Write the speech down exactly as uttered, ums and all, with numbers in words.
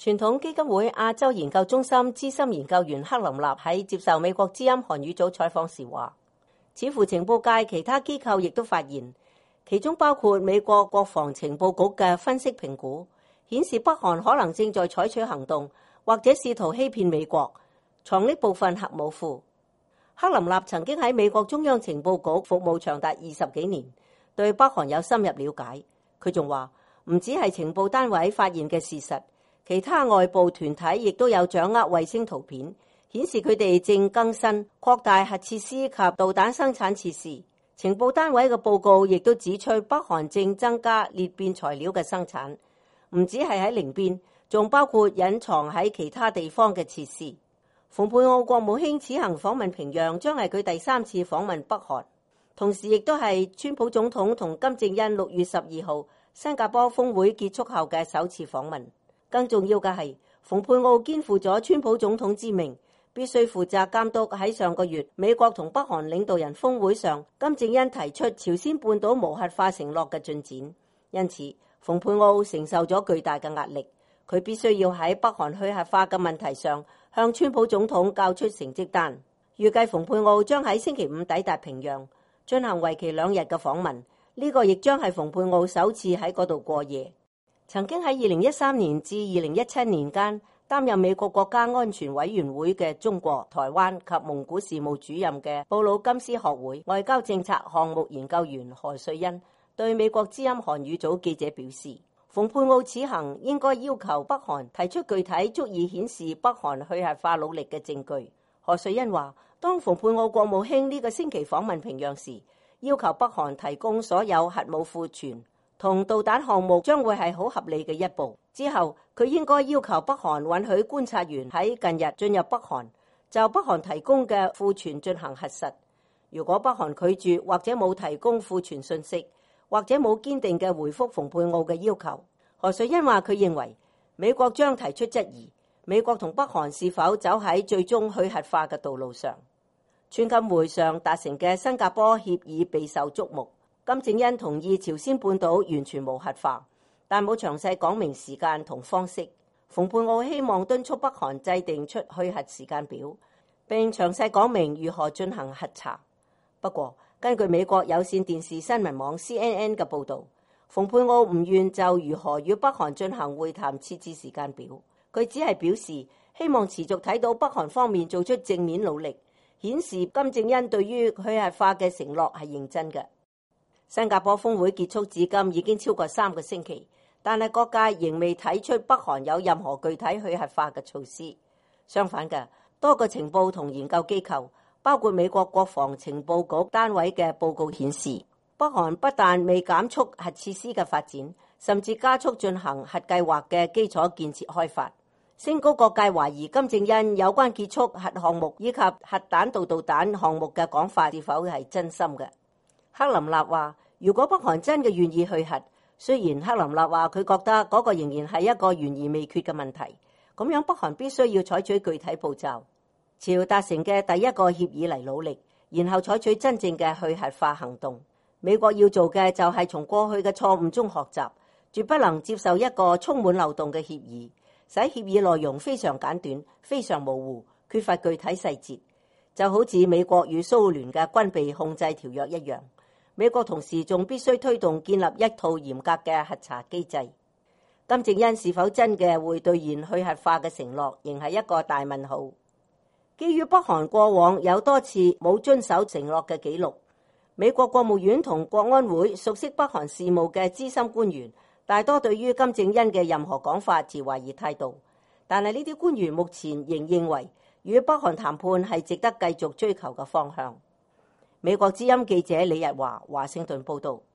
傳統基金會亞洲研究中心資深研究員克林納喺接受美國之音韓語組採訪時話，似乎情報界其他機構亦都發現，其中包括美國國防情報局嘅分析評估，顯示北韓可能正在採取行動，或者試圖欺騙美國，藏匿部分核武庫。克林納曾經喺美國中央情報局服務長達二十幾年，對北韓有深入了解。佢仲話，唔止係情報單位發現嘅事實，其他外部團體亦都有掌握衛星圖片，顯示佢哋正更新擴大核設施及導彈生產設施。情報單位嘅報告亦都指出，北韓正增加裂變材料嘅生產，唔止係喺寧邊，仲包括隱藏喺其他地方嘅設施。蓬佩奧國務卿此行訪問平壤，將係佢第三次訪問北韓，同時亦都係川普總統同金正恩六月十二號新加坡峰會結束後嘅首次訪問。更重要嘅係，蓬佩奧肩負咗川普總統之命，必須負責監督喺上個月美國同北韓領導人峰會上，金正恩提出朝鮮半島無核化承諾嘅進展。因此，蓬佩奧承受咗巨大嘅壓力，佢必須要喺北韓去核化嘅問題上向川普總統交出成績單。預計蓬佩奧將喺星期五抵達平壤，進行為期兩日嘅訪問。呢個亦將係蓬佩奧首次喺嗰度過夜。曾經喺二零一三年至二零一七年間擔任美國國家安全委員會嘅中國、台灣及蒙古事務主任嘅布魯金斯學會外交政策項目研究員何瑞恩對美國之音韓語組記者表示，蓬佩奧此行應該要求北韓提出具體足以顯示北韓去核化努力嘅證據。何瑞恩話，當蓬佩奧國務卿呢個星期訪問平壤時，要求北韓提供所有核武庫存同導彈項目將會係好合理嘅一步。之後，佢應該要求北韓允許觀察員喺近日進入北韓，就北韓提供嘅庫存進行核實。如果北韓拒絕或者冇提供庫存信息，或者冇堅定嘅回覆蓬佩奧嘅要求，何瑞恩話佢認為美國將提出質疑，美國同北韓是否走喺最終去核化嘅道路上。川金會上達成嘅新加坡協議備受矚目，金正恩同意朝鮮半島完全無核化，但冇詳細講明時間同方式。蓬佩奧希望敦促北韓制定出去核時間表，並詳細講明如何進行核查。不過，根據美國有線電視新聞網 C N N 嘅報導，蓬佩奧唔願就如何與北韓進行會談設置時間表。佢只係表示希望持續睇到北韓方面做出正面努力，顯示金正恩對於去核化嘅承諾係認真嘅。新加坡峰會結束至今已經超過三個星期，但係各界仍未睇出北韓有任何具體去核化嘅措施。相反嘅，多個情報同研究機構，包括美國國防情報局單位嘅報告顯示，北韓不但未減速核設施嘅發展，甚至加速進行核計劃嘅基礎建設開發，升高各界懷疑金正恩有關結束核項目以及核彈道導彈項目嘅講法是否係真心嘅。克林納話，如果北韓真嘅願意去核，雖然克林納話佢覺得嗰個仍然係一個懸而未決嘅問題，咁樣北韓必須要採取具體步驟，朝達成嘅第一個協議嚟努力，然後採取真正嘅去核化行動。美國要做嘅就係從過去嘅錯誤中學習，絕不能接受一個充滿漏洞嘅協議，使協議內容非常簡短、非常模糊、缺乏具體細節，就好似美國與蘇聯嘅軍備控制條約一樣。美國同時仲必須推動建立一套嚴格嘅核查機制。金正恩是否真嘅會兌現去核化嘅承諾，仍係一個大問號。基於北韓過往有多次冇遵守承諾嘅記錄，美國國務院同國安會熟悉北韓事務嘅資深官員，大多對於金正恩嘅任何講法持懷疑態度。但係呢啲官員目前仍認為，與北韓談判係值得繼續追求嘅方向。美國之音記者李日華華盛頓報道。